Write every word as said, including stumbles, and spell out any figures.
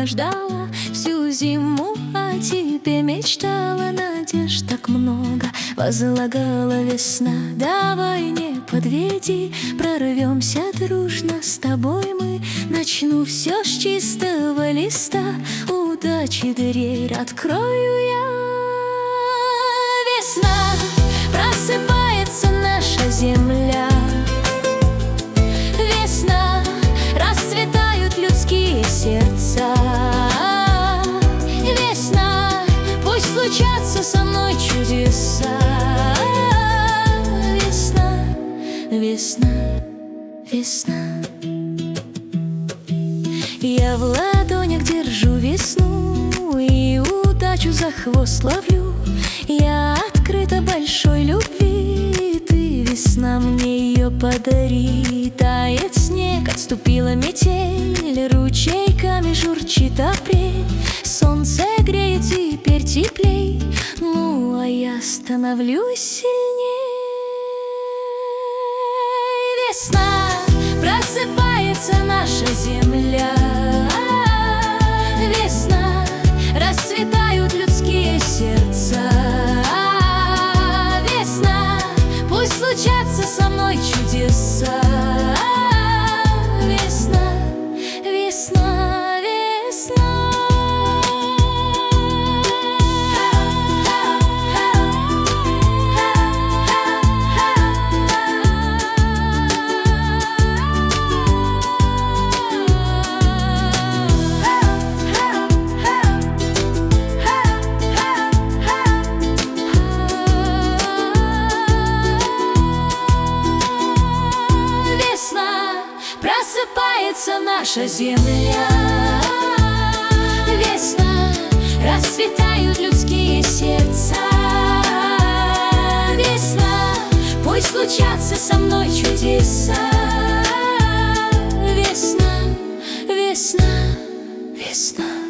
я ждала всю зиму, о тебе мечтала, надежд так много возлагала весна. Давай не подведи, прорвемся дружно с тобой мы. Начну все с чистого листа, удачи дверь открою я. Весна, просыпается наша земля. Весна, расцветают людские сердца. Весна, пусть случатся со мной чудеса. Весна, весна, весна. Я в ладонях держу весну и удачу за хвост ловлю. Я открыта большой любви, ты, весна, мне ее подари. Тает снег, отступила метель, ручейками журчит апрель. Солнце греет теперь теплей, ну а я становлюсь сильней. Весна, просыпается наша земля. Весна, расцветают людские сердца. Весна, пусть случатся со мной чудеса. Весна, весна, весна. Просыпается наша земля. Весна, расцветают людские сердца. Весна, пусть случатся со мной чудеса. Весна, весна, весна.